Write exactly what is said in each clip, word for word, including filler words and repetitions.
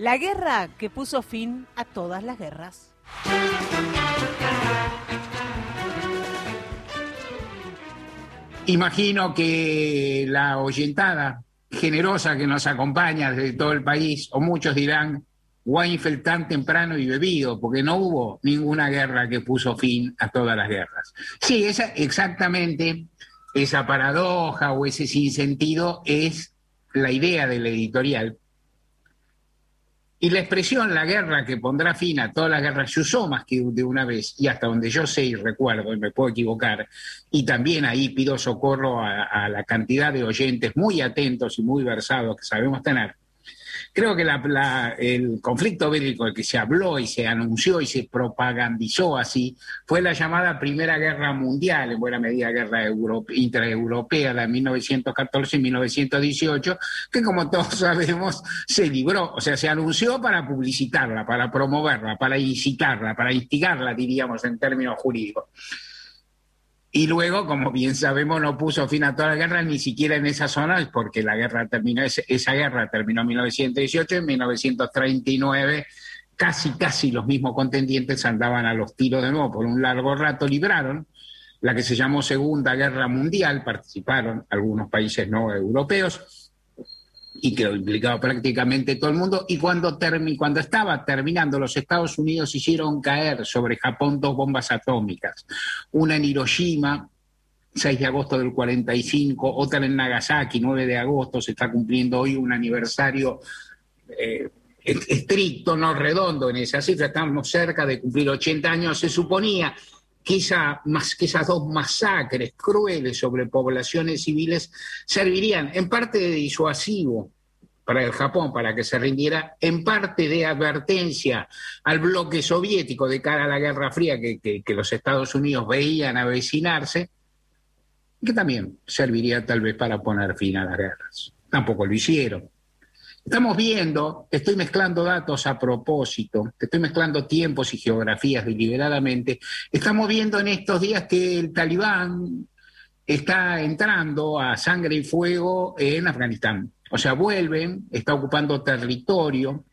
La guerra que puso fin a todas las guerras. Imagino que la oyentada generosa que nos acompaña desde todo el país, o muchos dirán, Weinfeld tan temprano y bebido, porque no hubo ninguna guerra que puso fin a todas las guerras. Sí, esa, exactamente esa paradoja o ese sinsentido es la idea del editorial. Y la expresión la guerra que pondrá fin a todas las guerras se usó más que de una vez, y hasta donde yo sé y recuerdo, y me puedo equivocar, y también ahí pido socorro a, a la cantidad de oyentes muy atentos y muy versados que sabemos tener. Creo que la, la, el conflicto bélico del que se habló y se anunció y se propagandizó así fue la llamada Primera Guerra Mundial, en buena medida guerra europe, intraeuropea de mil novecientos catorce y mil novecientos dieciocho, que como todos sabemos se libró, o sea, se anunció para publicitarla, para promoverla, para incitarla, para instigarla, diríamos en términos jurídicos. Y luego, como bien sabemos, no puso fin a toda la guerra, ni siquiera en esa zona, porque la guerra terminó, esa guerra terminó en mil novecientos dieciocho, en mil novecientos treinta y nueve casi, casi los mismos contendientes andaban a los tiros de nuevo por un largo rato, libraron la que se llamó Segunda Guerra Mundial, participaron algunos países no europeos, y que lo implicaba prácticamente todo el mundo, y cuando, termi cuando estaba terminando, los Estados Unidos hicieron caer sobre Japón dos bombas atómicas, una en Hiroshima, seis de agosto del cuarenta y cinco, otra en Nagasaki, nueve de agosto, se está cumpliendo hoy un aniversario eh, estricto, no redondo en esa cifra, estamos cerca de cumplir ochenta años, se suponía que, esa, más, que esas dos masacres crueles sobre poblaciones civiles servirían en parte de disuasivo para el Japón, para que se rindiera, en parte de advertencia al bloque soviético de cara a la Guerra Fría que, que, que los Estados Unidos veían avecinarse, que también serviría tal vez para poner fin a las guerras. Tampoco lo hicieron. Estamos viendo, estoy mezclando datos a propósito, estoy mezclando tiempos y geografías deliberadamente, estamos viendo en estos días que el Talibán está entrando a sangre y fuego en Afganistán. O sea, vuelven, está ocupando territorio,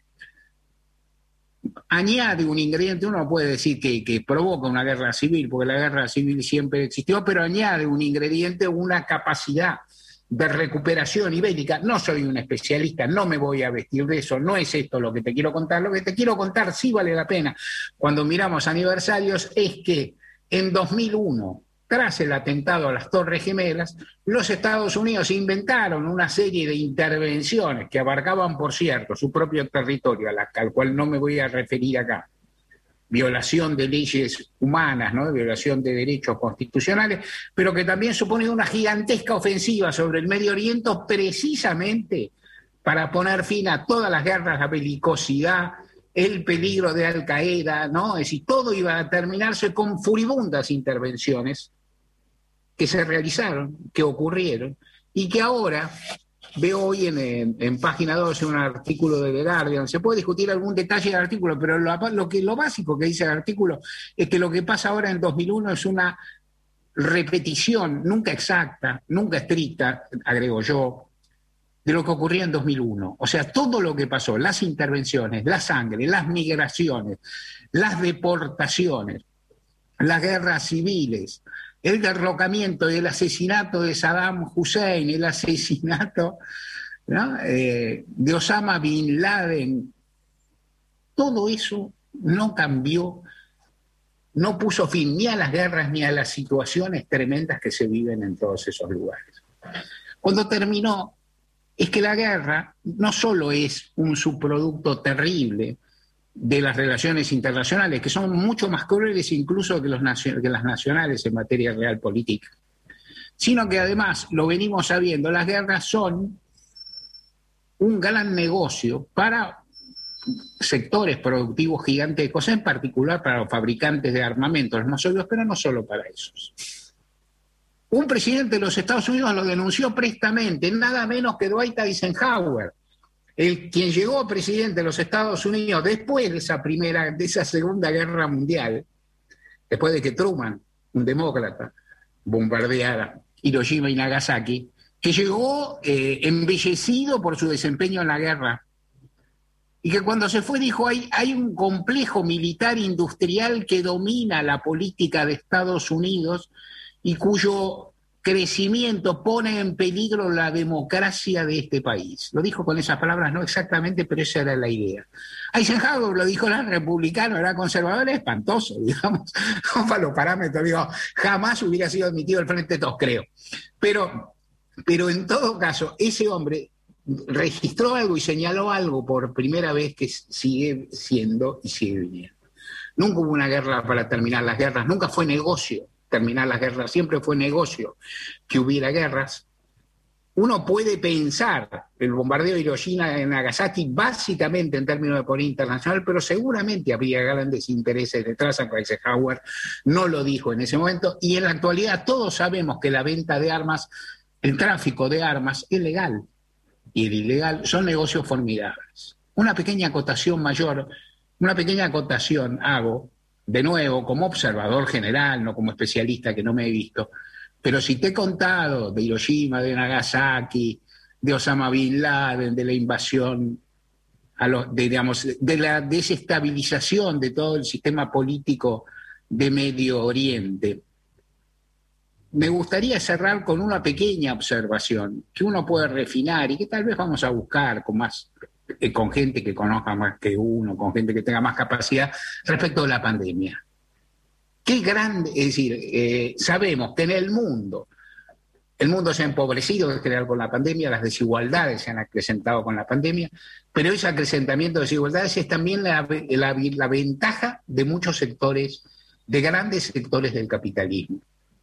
añade un ingrediente, uno puede decir que, que provoca una guerra civil, porque la guerra civil siempre existió, pero añade un ingrediente, una capacidad de recuperación ibérica. No soy un especialista, no me voy a vestir de eso, no es esto lo que te quiero contar. Lo que te quiero contar sí vale la pena cuando miramos aniversarios es que en dos mil uno, tras el atentado a las Torres Gemelas, los Estados Unidos inventaron una serie de intervenciones que abarcaban, por cierto, su propio territorio, al cual no me voy a referir acá. Violación de leyes humanas, ¿no? Violación de derechos constitucionales, pero que también supone una gigantesca ofensiva sobre el Medio Oriente precisamente para poner fin a todas las guerras, la belicosidad, el peligro de Al Qaeda, ¿no? Es decir, todo iba a terminarse con furibundas intervenciones que se realizaron, que ocurrieron, y que ahora veo hoy en, en, en página doce un artículo de The Guardian. Se puede discutir algún detalle del artículo, pero lo, lo, que, lo básico que dice el artículo es que lo que pasa ahora en dos mil uno es una repetición, nunca exacta, nunca estricta, agrego yo, de lo que ocurría en dos mil uno. O sea, todo lo que pasó, las intervenciones, la sangre, las migraciones, las deportaciones, las guerras civiles, el derrocamiento y el asesinato de Saddam Hussein, el asesinato, ¿no? eh, de Osama Bin Laden, todo eso no cambió, no puso fin ni a las guerras ni a las situaciones tremendas que se viven en todos esos lugares. Cuando terminó, es que la guerra no solo es un subproducto terrible de las relaciones internacionales, que son mucho más crueles incluso que, los que las nacionales en materia real política, sino que además, lo venimos sabiendo, las guerras son un gran negocio para sectores productivos gigantescos, en particular para los fabricantes de armamentos, los más obvios, pero no solo para esos. Un presidente de los Estados Unidos lo denunció prestamente, nada menos que Dwight Eisenhower, el quien llegó presidente de los Estados Unidos después de esa primera, de esa Segunda Guerra Mundial, después de que Truman, un demócrata, bombardeara Hiroshima y Nagasaki, que llegó eh, embellecido por su desempeño en la guerra, y que cuando se fue dijo, hay, hay un complejo militar industrial que domina la política de Estados Unidos y cuyo crecimiento pone en peligro la democracia de este país. Lo dijo con esas palabras, no exactamente, pero esa era la idea. Eisenhower lo dijo, era republicano, era conservador, era espantoso, digamos, para los parámetros, digo, jamás hubiera sido admitido al frente de todos, creo. Pero, pero en todo caso, ese hombre registró algo y señaló algo por primera vez que sigue siendo y sigue viniendo. Nunca hubo una guerra para terminar las guerras, nunca fue negocio terminar las guerras, siempre fue negocio que hubiera guerras. Uno puede pensar el bombardeo de Hiroshima y Nagasaki básicamente en términos de política internacional, pero seguramente habría grandes intereses detrás, aunque Eisenhower no lo dijo en ese momento, y en la actualidad todos sabemos que la venta de armas, el tráfico de armas es legal, y el ilegal son negocios formidables. Una pequeña acotación mayor, una pequeña acotación hago, de nuevo, como observador general, no como especialista que no me he visto, pero si te he contado de Hiroshima, de Nagasaki, de Osama Bin Laden, de la invasión, a los, de, digamos, de la desestabilización de todo el sistema político de Medio Oriente, me gustaría cerrar con una pequeña observación que uno puede refinar y que tal vez vamos a buscar con más... con gente que conozca más que uno, con gente que tenga más capacidad respecto de la pandemia. Qué grande, es decir, eh, sabemos que en el mundo, el mundo se ha empobrecido en general con la pandemia, las desigualdades se han acrecentado con la pandemia, pero ese acrecentamiento de desigualdades es también la, la, la ventaja de muchos sectores, de grandes sectores del capitalismo.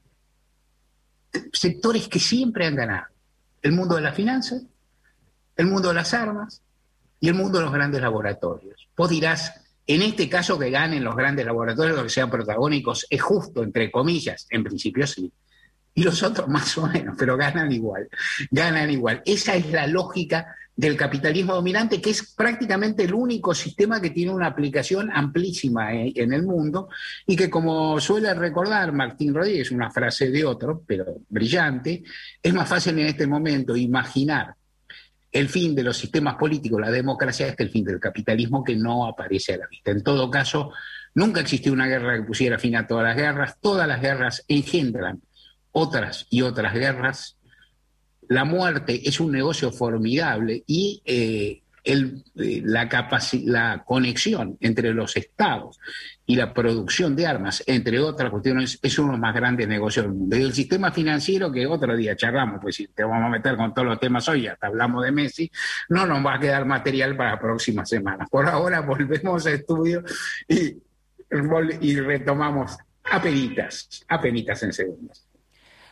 Sectores que siempre han ganado. El mundo de las finanzas, el mundo de las armas, y el mundo de los grandes laboratorios. Vos dirás, en este caso que ganen los grandes laboratorios, que sean protagónicos, es justo, entre comillas, en principio sí. Y los otros más o menos, pero ganan igual, ganan igual. Esa es la lógica del capitalismo dominante, que es prácticamente el único sistema que tiene una aplicación amplísima en el mundo y que, como suele recordar Martín Rodríguez, una frase de otro, pero brillante, es más fácil en este momento imaginar el fin de los sistemas políticos, la democracia, es que el fin del capitalismo, que no aparece a la vista. En todo caso, nunca existió una guerra que pusiera fin a todas las guerras. Todas las guerras engendran otras y otras guerras. La muerte es un negocio formidable y eh, el, eh, la, capaci- la conexión entre los estados y la producción de armas, entre otras cuestiones, es uno de los más grandes negocios del mundo. Y el sistema financiero, que otro día charlamos, pues si te vamos a meter con todos los temas hoy, hasta hablamos de Messi, no nos va a quedar material para las próximas semanas. Por ahora volvemos a estudio y, y retomamos apenitas, apenitas en segundos.